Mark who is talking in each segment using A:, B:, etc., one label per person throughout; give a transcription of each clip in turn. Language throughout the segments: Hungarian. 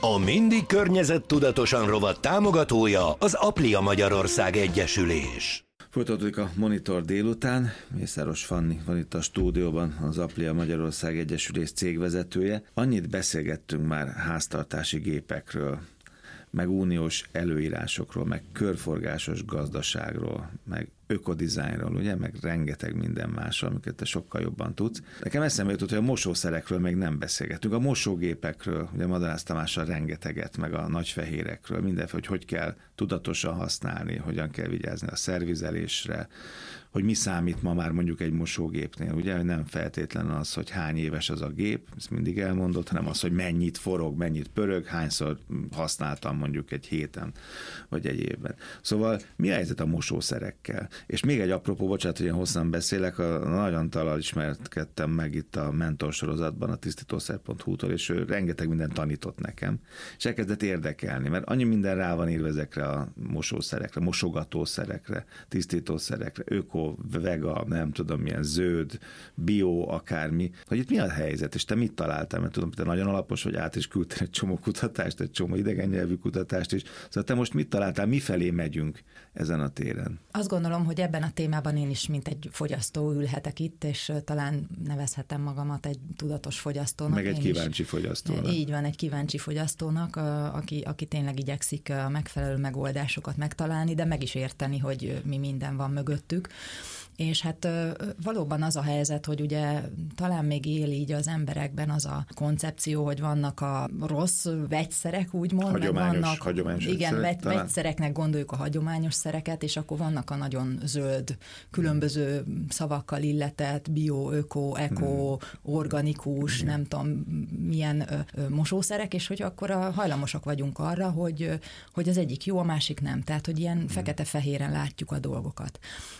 A: A Mindig környezettudatosan rovat támogatója az Aplia Magyarország Egyesülés.
B: Folytatódik a Monitor délután. Mészáros Fanni van itt a stúdióban, az Aplia Magyarország Egyesülés cégvezetője. Annyit beszélgettünk már háztartási gépekről, meg uniós előírásokról, meg körforgásos gazdaságról, meg ökodizájnról, ugye, meg rengeteg minden másról, amiket te sokkal jobban tudsz. Nekem eszembe jutott, hogy a mosószerekről még nem beszélgetünk. A mosógépekről, ugye Madarász Tamással rengeteget, meg a nagyfehérekről, mindenféle, hogy kell tudatosan használni, hogyan kell vigyázni a szervizelésre, hogy mi számít ma már mondjuk egy mosógépnél, ugye, hogy nem feltétlenül az, hogy hány éves az a gép, ezt mindig elmondott, hanem az, hogy mennyit forog, mennyit pörög, hányszor használtam mondjuk egy héten, vagy egy évben. Szóval mi a helyzet a mosószerekkel? És még egy apropó, bocsánat, hogy ilyen hosszan beszélek, a Nagy Antallal ismerkedtem meg itt a mentorsorozatban, a tisztítószer.hu-tól, és ő rengeteg mindent tanított nekem, és elkezdett érdekelni, mert annyi minden rá van írva ezekre a mosószerekre, mosogatószerekre, tisztítószerekre, öko, vega, nem tudom milyen, zöld, bio, akármi, hogy itt mi a helyzet, és te mit találtál, mert tudom, hogy te nagyon alapos, hogy át is küldtél egy csomó kutatást, egy csomó idegen nyelvű kutatást is, szóval te most mit találtál, mifelé megyünk ezen a téren?
C: Azt gondolom, hogy ebben a témában én is, mint egy fogyasztó ülhetek itt, és talán nevezhetem magamat egy tudatos fogyasztónak.
B: Meg egy kíváncsi fogyasztónak.
C: Így van, egy kíváncsi fogyasztónak, aki tényleg igyekszik a megfelelő megoldásokat megtalálni, de meg is érteni, hogy mi minden van mögöttük. És hát valóban az a helyzet, hogy ugye talán még él így az emberekben az a koncepció, hogy vannak a rossz vegyszerek, úgymond.
B: Hagyományos
C: igen, vegyszereknek gondoljuk a hagyományos szereket, és akkor vannak a nagyon zöld, különböző szavakkal illetett, bio, öko, eko, organikus, nem tudom milyen mosószerek, és hogy akkor hajlamosak vagyunk arra, hogy az egyik jó, a másik nem. Tehát, hogy ilyen fekete-fehéren látjuk a dolgokat.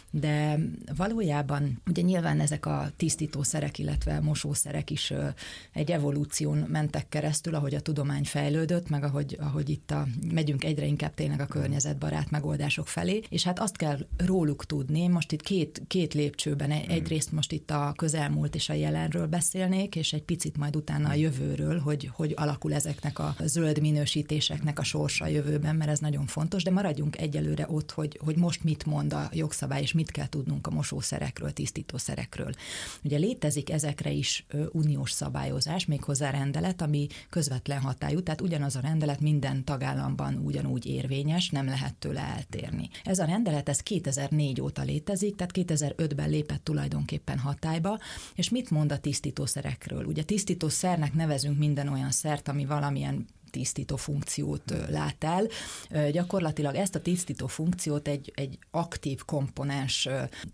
C: De valójában ugye nyilván ezek a tisztítószerek, illetve mosószerek is egy evolúción mentek keresztül, ahogy a tudomány fejlődött, meg ahogy itt megyünk egyre inkább tényleg a környezetbarát megoldások felé, és hát azt kell róluk tudni, most itt két lépcsőben, egyrészt most itt a közelmúlt és a jelenről beszélnék, és egy picit majd utána a jövőről, hogy alakul ezeknek a zöld minősítéseknek a sorsa a jövőben, mert ez nagyon fontos, de maradjunk egyelőre ott, hogy most mit mond a jogszabály, és mit kell tudnunk a mosószerekről, tisztítószerekről. Ugye létezik ezekre is uniós szabályozás, méghozzá rendelet, ami közvetlen hatályú, tehát ugyanaz a rendelet minden tagállamban ugyanúgy érvényes, nem lehet tőle eltérni. Ez a rendelet, ez 2004 óta létezik, tehát 2005-ben lépett tulajdonképpen hatályba, és mit mond a tisztítószerekről? Ugye tisztítószernek nevezünk minden olyan szert, ami valamilyen tisztító funkciót lát el. Gyakorlatilag ezt a tisztító funkciót egy aktív komponens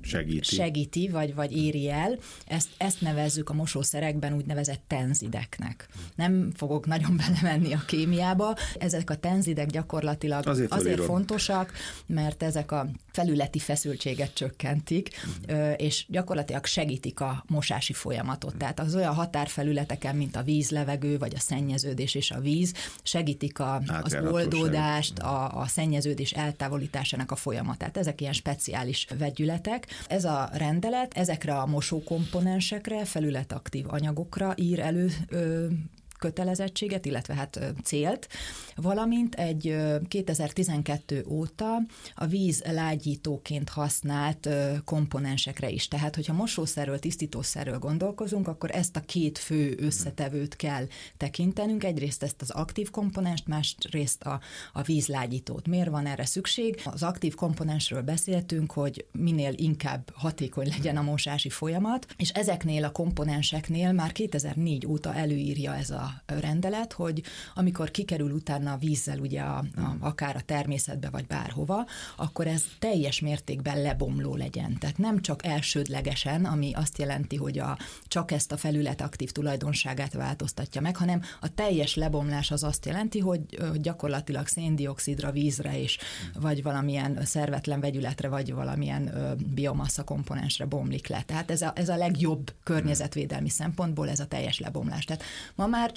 C: segíti vagy éri el. Ezt nevezzük a mosószerekben úgynevezett tenzideknek. Nem fogok nagyon belemenni a kémiába. Ezek a tenzidek gyakorlatilag azért fontosak, mert ezek a felületi feszültséget csökkentik, és gyakorlatilag segítik a mosási folyamatot. Tehát az olyan határfelületeken, mint a víz, levegő, vagy a szennyeződés és a víz, segítik az oldódást, a szennyeződés eltávolításának a folyamatát. Ezek ilyen speciális vegyületek. Ez a rendelet ezekre a mosókomponensekre, felületaktív anyagokra ír elő kötelezettséget, illetve hát célt, valamint egy 2012 óta a víz lágyítóként használt komponensekre is. Tehát, hogyha mosószerről, tisztítószerről gondolkozunk, akkor ezt a két fő összetevőt kell tekintenünk. Egyrészt ezt az aktív komponenst, másrészt a vízlágyítót. Miért van erre szükség? Az aktív komponensről beszéltünk, hogy minél inkább hatékony legyen a mosási folyamat, és ezeknél a komponenseknél már 2004 óta előírja ez a rendelet, hogy amikor kikerül utána a vízzel ugye akár a természetbe vagy bárhova, akkor ez teljes mértékben lebomló legyen. Tehát nem csak elsődlegesen, ami azt jelenti, hogy csak ezt a felület aktív tulajdonságát változtatja meg, hanem a teljes lebomlás az azt jelenti, hogy gyakorlatilag széndioxidra, vízre és vagy valamilyen szervetlen vegyületre, vagy valamilyen biomassa komponensre bomlik le. Tehát ez a legjobb környezetvédelmi szempontból ez a teljes lebomlás. Tehát ma már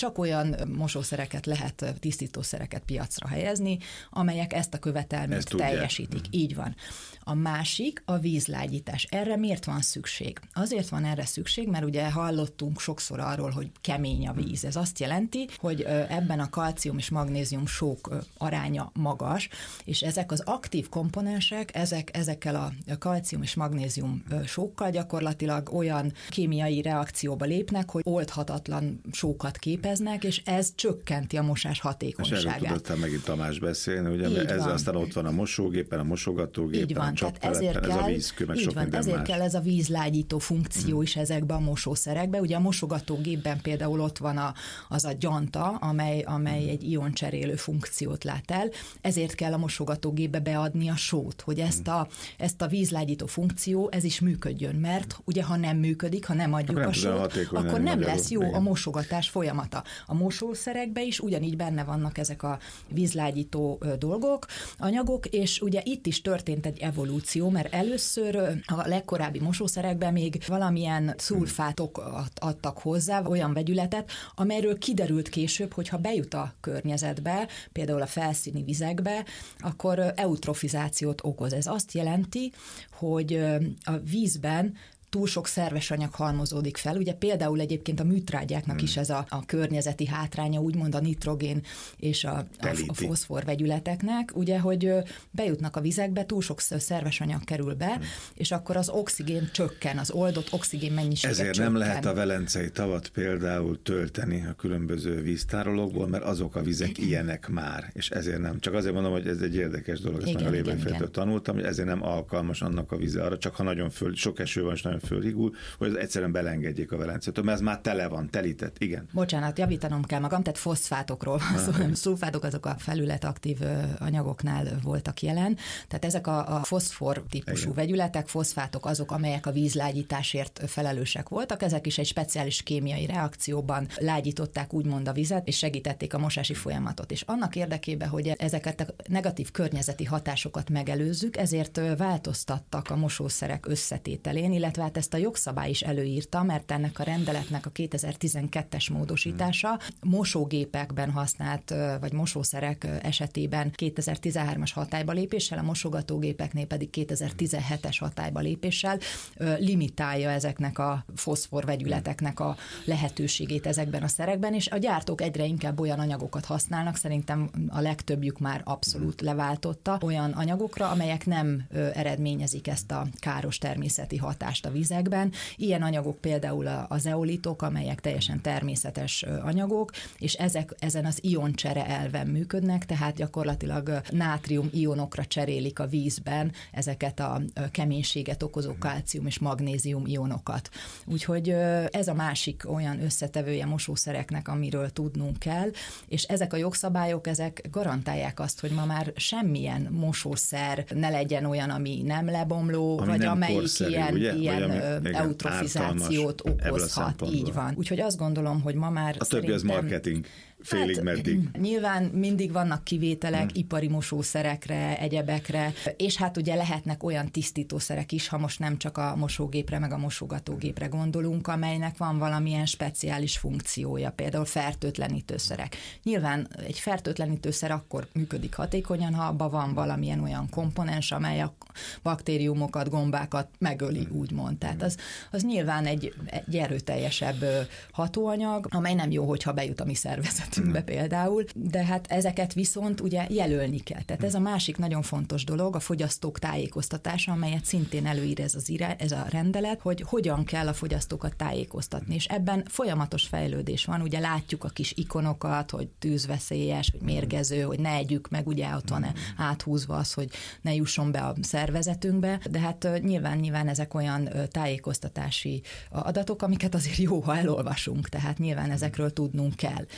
C: csak olyan mosószereket lehet, tisztítószereket piacra helyezni, amelyek ezt a követelményt teljesítik. Így van. A másik a vízlágyítás. Erre miért van szükség? Azért van erre szükség, mert ugye hallottunk sokszor arról, hogy kemény a víz. Ez azt jelenti, hogy ebben a kalcium és magnézium sók aránya magas, és ezek az aktív komponensek, ezekkel a kalcium és magnézium sókkal gyakorlatilag olyan kémiai reakcióba lépnek, hogy oldhatatlan sókat képeznek, és ez csökkenti a mosás hatékonyságát.
B: És erről tudott megint Tamás beszélni, ugye, ez aztán ott van a mosógépen, a mosogatógépen, a csaptelepen, ez a vízkő, meg sok minden
C: ezért
B: más.
C: Kell ez a vízlágyító funkció is ezekben a mosószerekben. Ugye a mosogatógépben például ott van az a gyanta, amely egy ioncserélő funkciót lát el, ezért kell a mosogatógépbe beadni a sót, hogy ezt a vízlágyító funkció, ez is működjön, mert ugye ha nem működik, ha nem adjuk a sót, akkor nem lesz jó a mosogatás folyamata. A mosószerekben is ugyanígy benne vannak ezek a vízlágyító dolgok, anyagok, és ugye itt is történt egy evolúció, mert először a legkorábbi mosószerekben még valamilyen szulfátokat adtak hozzá, olyan vegyületet, amelyről kiderült később, hogy ha bejut a környezetbe, például a felszíni vizekbe, akkor eutrofizációt okoz. Ez azt jelenti, hogy a vízben túl sok szerves anyag halmozódik fel. Ugye például egyébként a műtrágyáknak is ez a környezeti hátránya, úgymond a nitrogén és a foszfor vegyületeknek, ugye, hogy bejutnak a vizekbe, túl sok szerves anyag kerül be, és akkor az oxigén csökken, az oldott oxigén mennyisége
B: Ezért
C: csökken.
B: nem lehet a Velencei tavat például tölteni a különböző víztárolókból, mert azok a vizek ilyenek már, és ezért nem. Csak azért mondom, hogy ez egy érdekes dolog, ezt meg a Lévai-fejtől tanultam, hogy ezért nem alkalmas annak a víze arra, csak ha nagyon sok eső van, és nagyon fölhigul, hogy az egyszerűen belengedjék a Velencétől, mert ez már tele van, telített, igen.
C: Bocsánat, javítanom kell magam, tehát foszfátokról van szó, nem szulfátok, azok a felületaktív anyagoknál voltak jelen, tehát ezek a foszfor típusú vegyületek, foszfátok azok, amelyek a vízlágyításért felelősek voltak, ezek is egy speciális kémiai reakcióban lágyították úgymond a vizet, és segítették a mosási folyamatot. És annak érdekében, hogy ezeket a negatív környezeti hatásokat megelőzzük, ezért változtattak a mosószerek összetételén, illetve hát ezt a jogszabály is előírta, mert ennek a rendeletnek a 2012-es módosítása mosógépekben használt, vagy mosószerek esetében 2013-as hatályba lépéssel, a mosogatógépeknél pedig 2017-es hatályba lépéssel limitálja ezeknek a foszfor vegyületeknek a lehetőségét ezekben a szerekben, és a gyártók egyre inkább olyan anyagokat használnak, szerintem a legtöbbjük már abszolút leváltotta olyan anyagokra, amelyek nem eredményezik ezt a káros természeti hatást a vizekben. Ilyen anyagok például az zeolitok, amelyek teljesen természetes anyagok, és ezek ezen az ioncsere elven működnek, tehát gyakorlatilag nátrium ionokra cserélik a vízben ezeket a keménységet okozó kalcium és magnézium ionokat. Úgyhogy ez a másik olyan összetevője mosószereknek, amiről tudnunk kell, és ezek a jogszabályok, ezek garantálják azt, hogy ma már semmilyen mosószer ne legyen olyan, ami nem lebomló,
B: ami
C: vagy
B: nem
C: amelyik
B: korszerű,
C: ilyen
B: ami
C: eutrofizációt okozhat. Így van. Úgyhogy azt gondolom, hogy ma már
B: a többi az marketing. Félig meddig.
C: Nyilván mindig vannak kivételek ipari mosószerekre, egyebekre, és hát ugye lehetnek olyan tisztítószerek is, ha most nem csak a mosógépre, meg a mosogatógépre gondolunk, amelynek van valamilyen speciális funkciója, például fertőtlenítőszerek. Nyilván egy fertőtlenítőszer akkor működik hatékonyan, ha abban van valamilyen olyan komponens, amely a baktériumokat, gombákat megöli, úgymond. Tehát az nyilván egy erőteljesebb hatóanyag, amely nem jó, hogyha bejut a mi szervezetünkbe például, de hát ezeket viszont ugye jelölni kell. Tehát ez a másik nagyon fontos dolog, a fogyasztók tájékoztatása, amelyet szintén előír ez a rendelet, hogy hogyan kell a fogyasztókat tájékoztatni, és ebben folyamatos fejlődés van, ugye látjuk a kis ikonokat, hogy tűzveszélyes, hogy mérgező, hogy ne együk meg, ugye ott van áthúzva az, hogy ne jusson be a szervezetünkbe, de hát nyilván ezek olyan tájékoztatási adatok, amiket azért jó, ha elolvasunk, tehát nyilván ezekről tudnunk kell. Tehát,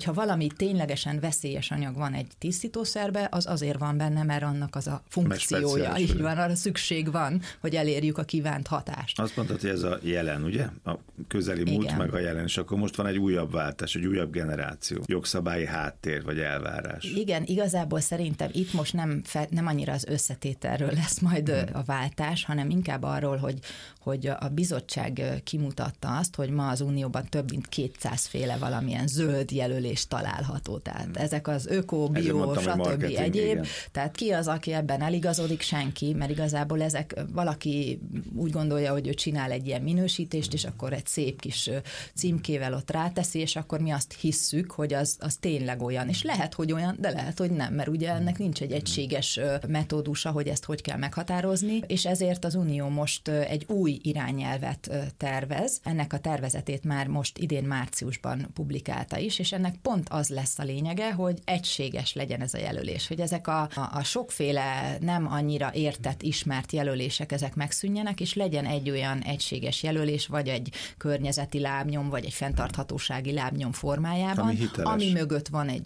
C: hogyha valami ténylegesen veszélyes anyag van egy tisztítószerbe, az azért van benne, mert annak az a funkciója. Így van, arra szükség van, hogy elérjük a kívánt hatást.
B: Azt mondtad, hogy ez a jelen, ugye? A közeli múlt, igen, meg a jelen, és akkor most van egy újabb váltás, egy újabb generáció. Jogszabályi háttér, vagy elvárás.
C: Igen, igazából szerintem itt most nem annyira az összetételről lesz majd a váltás, hanem inkább arról, hogy a bizottság kimutatta azt, hogy ma az Unióban több mint 200 féle valamilyen zöld jelölés található. Tehát ezek az öko, bio, stb. Egyéb. Igen. Tehát ki az, aki ebben eligazodik? Senki, mert igazából valaki úgy gondolja, hogy ő csinál egy ilyen minősítést, és akkor egy szép kis címkével ott ráteszi, és akkor mi azt hisszük, hogy az tényleg olyan. És lehet, hogy olyan, de lehet, hogy nem, mert ugye ennek nincs egy egységes metódusa, hogy ezt hogy kell meghatározni, és ezért az Unió most egy új irányelvet tervez. Ennek a tervezetét már most idén márciusban publikálta is, és ennek pont az lesz a lényege, hogy egységes legyen ez a jelölés, hogy ezek a sokféle nem annyira értett, ismert jelölések, ezek megszűnjenek, és legyen egy olyan egységes jelölés, vagy egy környezeti lábnyom, vagy egy fenntarthatósági lábnyom formájában, ami mögött van egy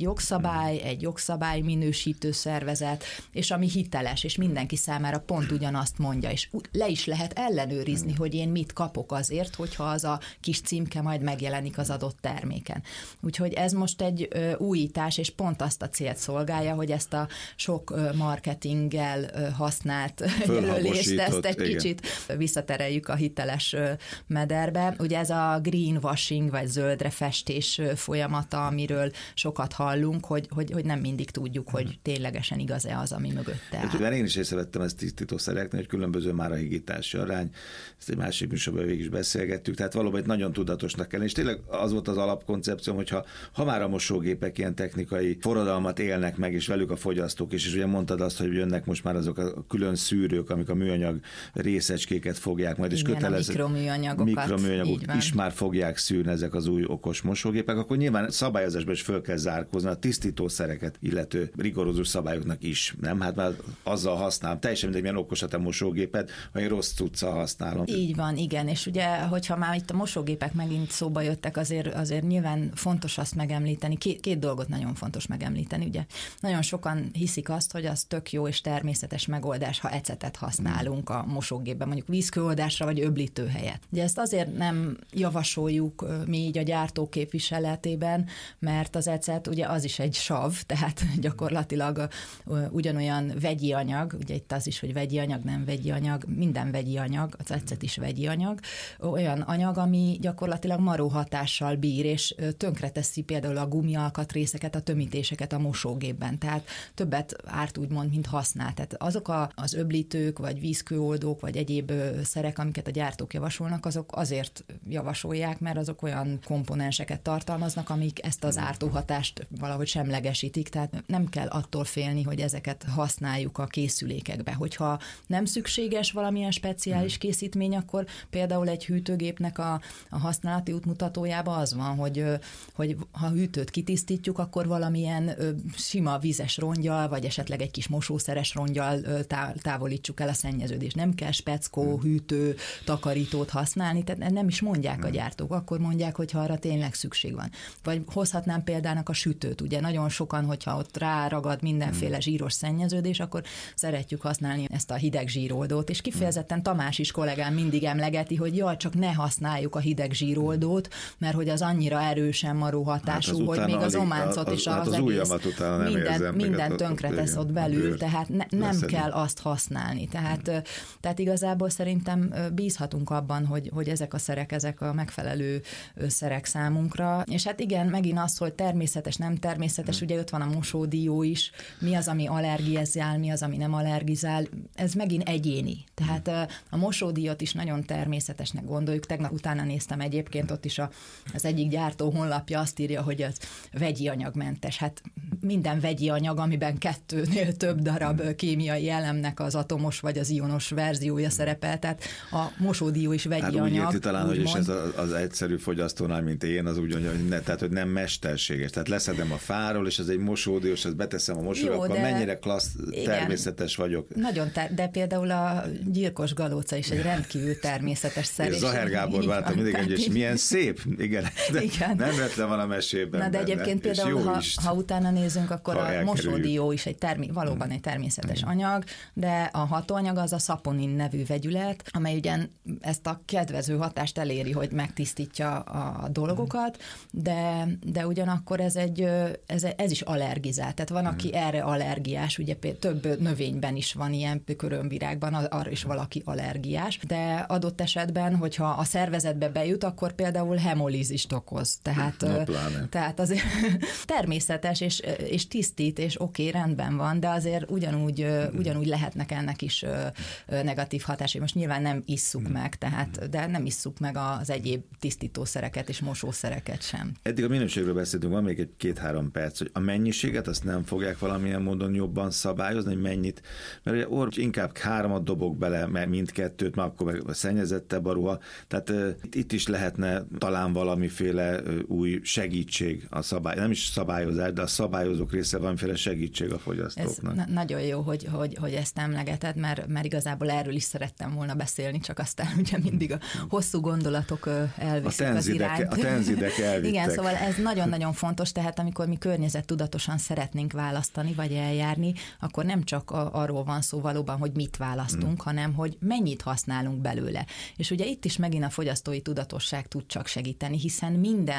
C: jogszabály minősítő szervezet, és ami hiteles, és mindenki számára pont ugyanazt mondja, és le is lehet ellenőrizni, hogy én mit kapok azért, hogyha az a kis címke majd megjelenik az adott terméken. Úgyhogy ez most egy újítás, és pont azt a célt szolgálja, hogy ezt a sok marketinggel használt jelölést, ezt egy kicsit visszatereljük a hiteles mederbe. Ugye ez a greenwashing, vagy zöldre festés folyamata, amiről sokat hallunk, hogy nem mindig tudjuk, hogy ténylegesen igaz-e az, ami mögötte áll.
B: Mert én is észrevettem ezt tisztítószereknél, hogy különböző márahigítási arány, ezt egy másik műsorban végig is beszélgettük, tehát valóban itt nagyon tudatosnak kell. És tényleg az volt az alapkoncepcióm, hogy ha már a mosógépek ilyen technikai forradalmat élnek meg, és velük a fogyasztók is, és ugye mondtad azt, hogy jönnek most már azok a külön szűrők, amik a műanyag részecskéket fogják majd, és kötelező mikroműanyagokat is már fogják szűrni ezek az új okos mosógépek, akkor nyilván szabályozásban is föl kell zárkózni a tisztítószereket illető rigorózus szabályoknak is, nem? Hát már azzal használom, teljesen mindegy, milyen okos a mosógéped, ha én rossz cuccal használom.
C: Így van, igen, és ugye, hogyha már itt a mosógépek megint szóba jöttek, azért nyilván fontos azt megemlíteni, két dolgot nagyon fontos megemlíteni, ugye. Nagyon sokan hiszik azt, hogy az tök jó és természetes megoldás, ha ecetet használunk a mosógépben, mondjuk vízkőoldásra vagy öblítő helyett. Ugye ezt azért nem javasoljuk mi így a gyártók képviseletében, mert az ecet ugye az is egy sav, tehát gyakorlatilag ugyanolyan vegyi anyag, ugye itt az is, hogy vegyi anyag, nem vegyi anyag, minden vegyi anyag, az ecet is vegyi anyag, olyan anyag, ami gyakorlatilag maró hatással bír, és tönkreteszi például a gumialkatrészeket, a tömítéseket a mosógépben, tehát többet árt úgymond, mint használ. Tehát azok az öblítők, vagy vízkőoldók, vagy egyéb szerek, amiket a gyártók javasolnak, azok azért javasolják, mert azok olyan komponenseket tartalmaznak, amik ezt az ártóhatást valahogy semlegesítik, tehát nem kell attól félni, hogy ezeket használjuk a készülékekbe. Hogyha nem szükséges valamilyen speciális készítmény, akkor például egy hűtőgépnek a használati útmutatójában az van, hogy ha hűtőt kitisztítjuk, akkor valamilyen sima vízes rongyal, vagy esetleg egy kis mosószeres rongyal távolítsuk el a szennyeződést. Nem kell speckó, hűtő, takarítót használni, tehát nem is mondják a gyártók, akkor mondják, hogyha arra tényleg szükség van. Vagy hozhatnám példának a sütőt, ugye nagyon sokan, hogyha ott ráragad mindenféle zsíros szennyeződés, akkor szeretjük használni ezt a hideg zsíroldót, és kifejezetten Tamás is kollégám mindig emlegeti, hogy jaj, csak ne használjuk a hideg zsíroldót, mert hogy az annyira erősen maró hatású, hogy még az ománcot is az egész minden tönkretesz ott belül, tehát nem kell azt használni. Tehát igazából szerintem bízhatunk abban, hogy ezek a szerek, ezek a megfelelő szerek számunkra. És hát igen, megint az, hogy természetes, nem természetes, ugye ott van a mosódió is, mi az, ami allergizál, mi az, ami nem allergizál, ez megint egyéni. Tehát a mosódiót is nagyon természetesnek gondoljuk. Tegnap utána néztem egyébként, ott is az egyik gyártó honlapja azt írja, hogy az vegyi anyagmentes. Hát minden vegyi anyag, amiben 2-nél több darab kémiai elemnek az atomos vagy az ionos verziója szerepel, tehát a mosódió is vegyi anyag.
B: Úgy érti talán, hogy és ez az egyszerű fogyasztónál, mint én, az úgy, hogy nem mesterséges. Tehát leszedem a fáról, és ez egy mosódió, és ezt beteszem a mosóba, akkor mennyire klassz, természetes vagyok.
C: Nagyon, de például a gyilkos galóca is egy rendkívül természetes szer.
B: És Zahár Gábor vártam mindig, és milyen szép, igen, de igen. Nem lett le van a mesében.
C: Na de egyébként például, ha utána nézünk, akkor a mosódió is valóban egy természetes anyag, de a hatóanyag az a szaponin nevű vegyület, amely ugyan ezt a kedvező hatást eléri, hogy megtisztítja a dolgokat, de ugyanakkor ez is allergizál. Tehát van, aki erre allergiás, ugye több növényben is van ilyen, körömvirágban, arra is valaki allergiás, de adott esetben, hogyha a szervezetbe bejut, akkor például hemolízist okoz. Tehát azért természetes és tisztít, és oké, rendben van, de azért ugyanúgy lehetnek ennek is negatív hatásai. Most nyilván nem isszuk meg, de nem isszuk meg az egyéb tisztítószereket és mosószereket sem.
B: Eddig a minőségről beszéltünk, van még egy 2-3 perc, hogy a mennyiséget azt nem fogják valamilyen módon jobban szabályozni, hogy mennyit, mert ugye inkább 3 dobok bele, mert mindkettőt, már akkor meg szennyezettebb a ruha, tehát itt is lehetne talán valamiféle új segítség a nem is szabályozás, de a szabályozók része valamiféle segítség a fogyasztóknak.
C: Ez nagyon jó, hogy ezt emlegeted, mert igazából erről is szerettem volna beszélni, csak aztán ugye mindig a hosszú gondolatok elviszik az irányt.
B: A tenzidek elvittek.
C: Igen, szóval ez nagyon-nagyon fontos, tehát amikor mi környezettudatosan szeretnénk választani, vagy eljárni, akkor nem csak arról van szó valóban, hogy mit választunk, hanem hogy mennyit használunk belőle. És ugye itt is megint a fogyasztói tudatosság tud csak segíteni, hiszen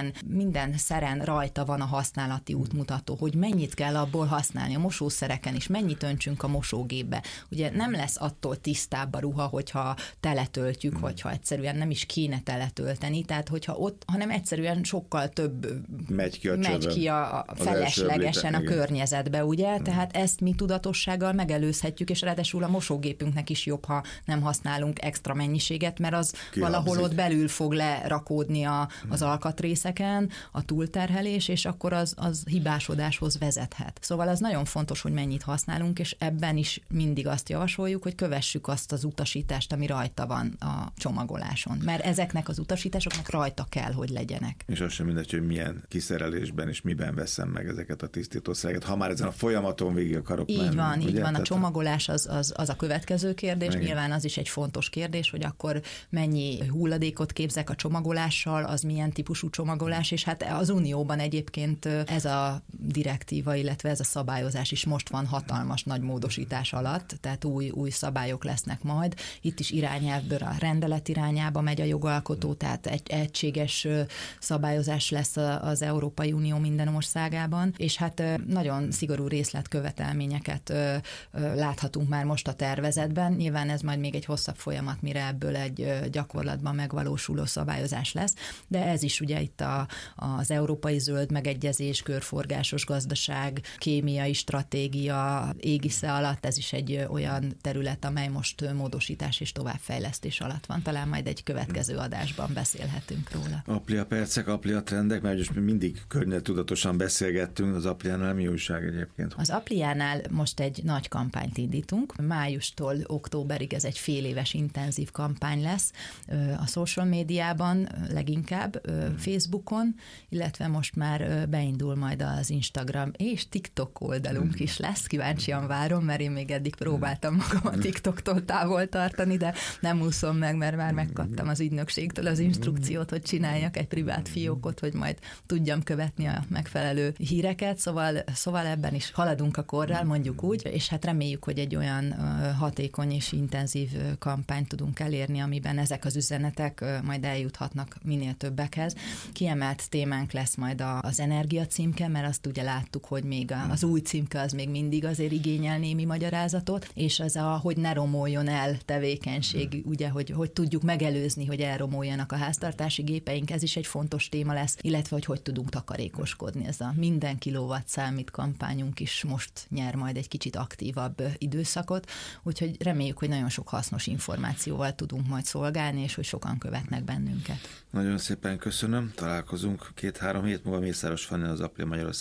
C: minden szeren rajta van a használati útmutató, hogy mennyit kell abból használni a mosószereken is, mennyit öntsünk a mosógépbe. Ugye nem lesz attól tisztább a ruha, hogyha teletöltjük, hogyha egyszerűen nem is kéne teletölteni, tehát hanem egyszerűen sokkal több megy ki a feleslegesen a környezetbe, ugye? Tehát ezt mi tudatossággal megelőzhetjük, és ráadásul a mosógépünknek is jobb, ha nem használunk extra mennyiséget, mert az valahol ott belül fog lerakódni az alkatrészeken, a túlterhelés, és akkor az hibásodáshoz vezethet. Szóval az nagyon fontos, hogy mennyit használunk, és ebben is mindig azt javasoljuk, hogy kövessük azt az utasítást, ami rajta van a csomagoláson. Mert ezeknek az utasításoknak rajta kell, hogy legyenek.
B: És az sem mindegy, hogy milyen kiszerelésben és miben veszem meg ezeket a tisztítószereket, ha már ezen a folyamaton végig akarok menni.
C: Így van. A csomagolás az a következő kérdés. Megint. Nyilván az is egy fontos kérdés, hogy akkor mennyi hulladékot képzek a csomagolással, az milyen típusú csomagolás, és hát az Unióban egyébként ez a direktíva, illetve ez a szabályozás is most van hatalmas nagy módosítás alatt, tehát új szabályok lesznek majd. Itt is irányelvből a rendelet irányába megy a jogalkotó, tehát egy egységes szabályozás lesz az Európai Unió minden országában, és hát nagyon szigorú részletkövetelményeket láthatunk már most a tervezetben. Nyilván ez majd még egy hosszabb folyamat, mire ebből egy gyakorlatban megvalósuló szabályozás lesz, de ez is ugye itt az európai zöld megegyezés, körforgásos gazdaság, kémiai stratégia égisze alatt, ez is egy olyan terület, amely most módosítás és továbbfejlesztés alatt van. Talán majd egy következő adásban beszélhetünk róla.
B: Aplia percek, aplia trendek, mert most mindig környezetudatosan beszélgettünk, az Apliánál mi újság egyébként?
C: Az Apliánál most egy nagy kampányt indítunk. Májustól októberig ez egy féléves intenzív kampány lesz a social médiában, leginkább Facebookon, illetve most már beindul majd az Instagram és TikTok oldalunk is lesz. Kíváncsian várom, mert én még eddig próbáltam magam a TikToktól távol tartani, de nem úszom meg, mert már megkaptam az ügynökségtől az instrukciót, hogy csináljak egy privát fiókot, hogy majd tudjam követni a megfelelő híreket, szóval ebben is haladunk a korral, mondjuk úgy, és hát reméljük, hogy egy olyan hatékony és intenzív kampányt tudunk elérni, amiben ezek az üzenetek majd eljuthatnak minél többekhez. Kiemelt témánk lesz majd az energia címke, mert azt ugye láttuk, hogy még az új címke az még mindig azért igényel némi magyarázatot, és az hogy ne romoljon el tevékenység, ugye, hogy tudjuk megelőzni, hogy elromoljanak a háztartási gépeink, ez is egy fontos téma lesz, illetve hogy tudunk takarékoskodni. Ez a minden kilowatt számít kampányunk is most nyer majd egy kicsit aktívabb időszakot, úgyhogy reméljük, hogy nagyon sok hasznos információval tudunk majd szolgálni, és hogy sokan követnek bennünket.
B: Nagyon szépen köszönöm, találkozunk 2-3 hét múlva. Mészáros Fanni, az Aplia Magyarország Egyesület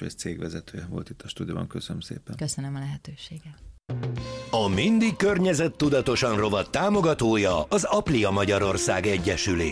B: Egyesület cégvezetője volt itt a stúdióban. Köszönöm szépen.
C: Köszönöm a lehetőséget.
A: A Mindig környezettudatosan rovat támogatója az Aplia Magyarország Egyesület.